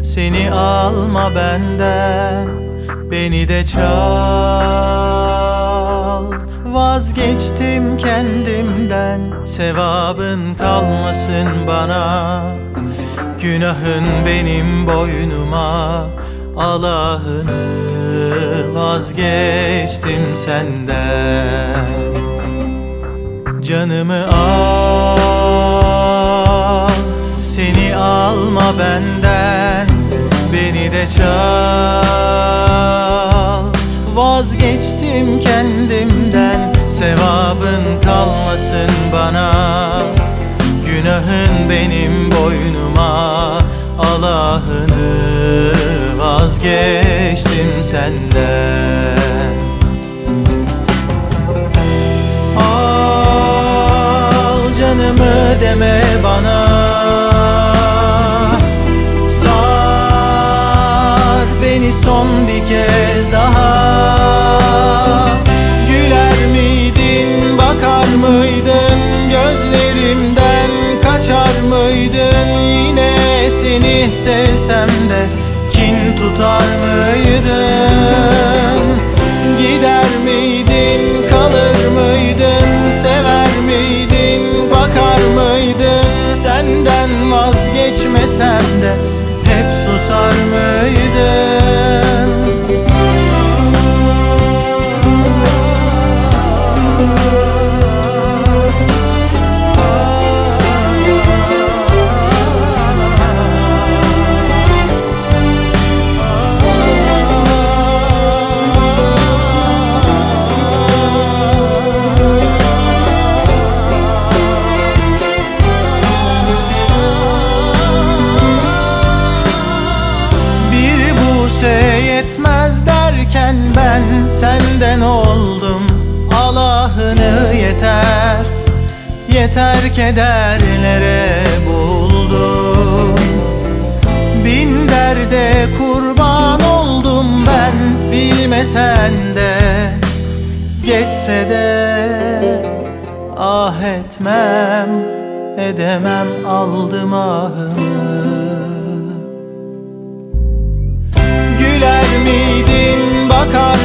Seni alma benden, beni de çal. Vazgeçtim kendimden, sevabın kalmasın bana. Günahın benim boynuma, Allah'ını vazgeçtim senden. Canımı al, seni alma benden, beni de çal. Vazgeçtim kendimden, sevabın kalmasın bana. Günahın benim boynuma, Allah'ını vazgeçtim senden. Al canımı deme bana, sar beni son bir kez daha. Güler miydin, bakar mıydın, gözlerimden kaçar mıydın? Yine seni sevsem de kin tutar mıydın? Gider miydin, kalır mıydın, sever miydin, bakar mıydın? Senden vazgeçmesem de hep susar mıydın? Yetmez derken ben senden oldum. Allah'ını yeter, yeter kederlere buldum. Bin derde kurban oldum ben, bilmesen de. Geçse de ah etmem, edemem, aldım ahımı. Güler miydin, bakar